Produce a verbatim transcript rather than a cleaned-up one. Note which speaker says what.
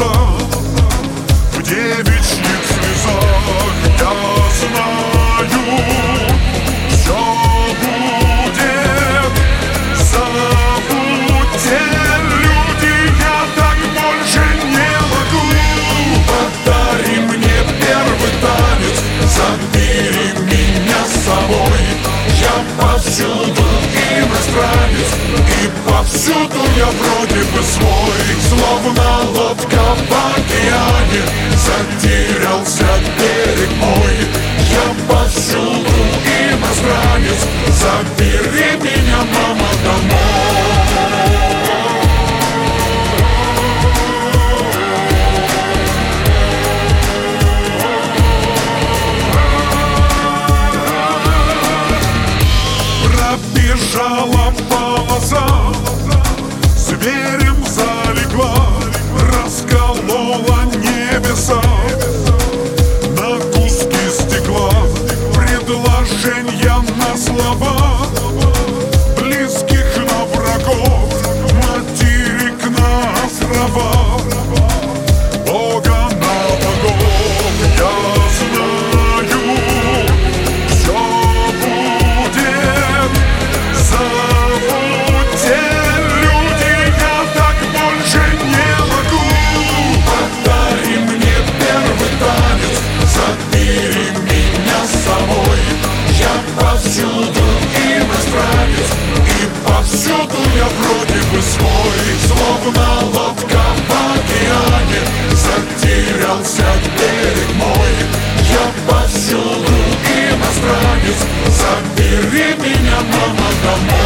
Speaker 1: голоса в девичьих слезах. Я знаю, все будет. Забудьте, люди, я так больше не могу. Подари мне первый танец, забери меня с собой. Я повсюду иностранец, и повсюду я вроде бы свой. Словно лодка в океане, затерялся берег мой. Я повсюду иностранец, забери меня, мама, домой. Пробежала полоса, зверем залегла, расколола небеса на куски стекла. Предложения на слова, близких на врагов, материк на острова, Бога на богов. Я знаю, все будет. Забудьте, люди, я так больше не могу. Подари мне первый танец, забери меня с собой. Я повсюду иностранец, и повсюду я вроде бы свой. Словно лодка в океане, затерялся берег мой. Я повсюду иностранец, забери меня, мама, домой.